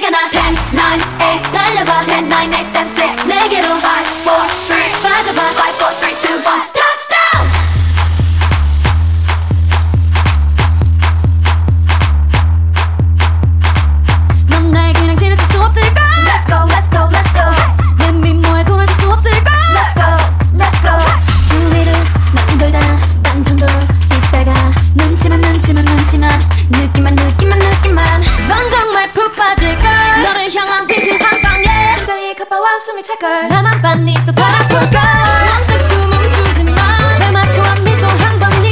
시간아 10, 9, 8 달려봐 10, 9, 8, 7, 6 내게로 5, 4, 3 빠져봐 5, 4, 3, 2, 1 touchdown. 넌 날 그냥 지나칠 수 없을까? Let's go, let's go, let's go. 내 미모에 돌아설 수 없을까? Let's go, let's go. 주위를 남돌다 난 정도 있다가 눈치만 느낌만 넌 정말 푹 빠질걸. 너를 향한 그 한 방에 심장이 가빠와 숨이 찰걸. 나만 봤니 또 바라볼걸. 넌 자꾸 멈추지마. 날 맞춰 미소 한 번이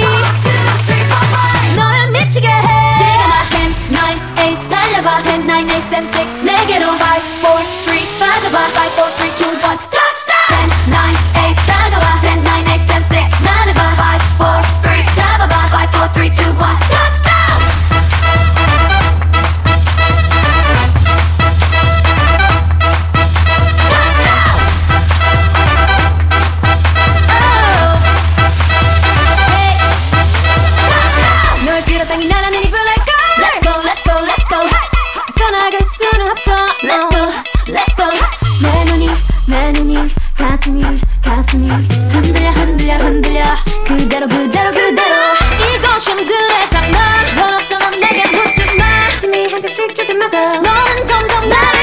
너를 미치게 해. 시간아 10, 9, 8 달려봐 10, 9, 8, 7, 6 내게로 5, 4, 3 빠져봐 5, 4, 3, 2, 1 touchdown. 10, 9, 8 다가와 10, 9, 8, 7, 6 나를 봐 5, 4, 3 잡아봐 5, 4, 3, 2, 1 touchdown. 땅이 나란히 불랄까. Let's go, let's go, let's go. 떠나갈 수는 없어. Let's go, let's go. 내 눈이 가슴이 흔들려 그대로 이것이 그래 장난. 넌 어쩌나 내게 묻지마. 짐이 한 칸씩 줄 때마다 너는 점점 날